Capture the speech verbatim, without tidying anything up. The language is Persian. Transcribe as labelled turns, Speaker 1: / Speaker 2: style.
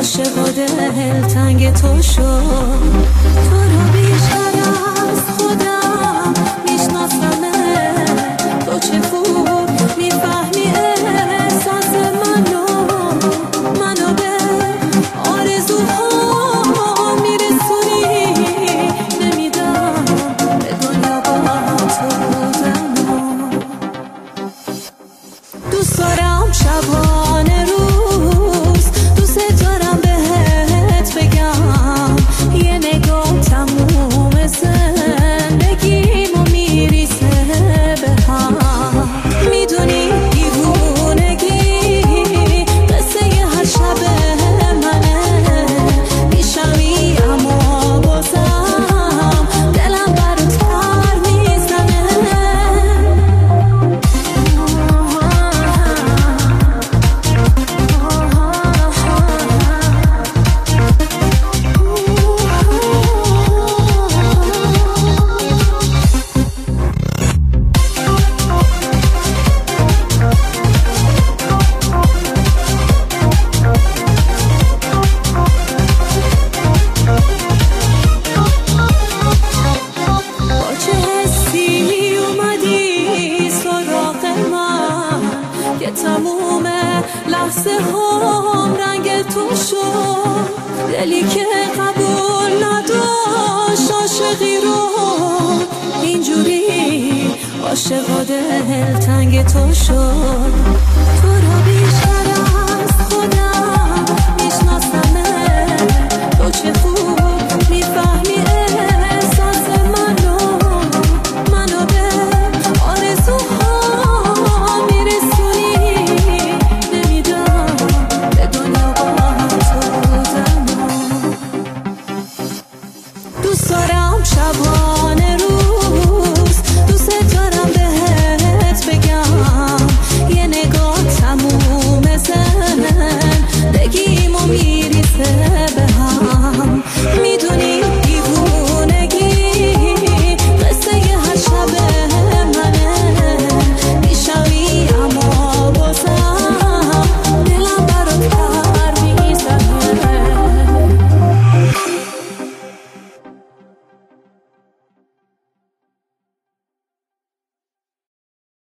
Speaker 1: عاشق و دلتنگ تو شد. تو رو بیشتر از خودم میشناسمه، تو چه خوب میفهمی احساس منو منو به آرزوها میرسونی. نمیدم به دنیا با تو بودم. دوست دارم شبانه روز، دوست دارم بهت بگم یه نگاه تموم زندگیمو میریسه به هم. میدونی دیوونگی قصه هر شب منه، میشمی اما بازم دلم برات پر میزنه. تموم لحظه هم رنگ تو شد، دلی که قبول نداشت عاشقی رو اینجوری عاشق و دلتنگ تو شد. تو رو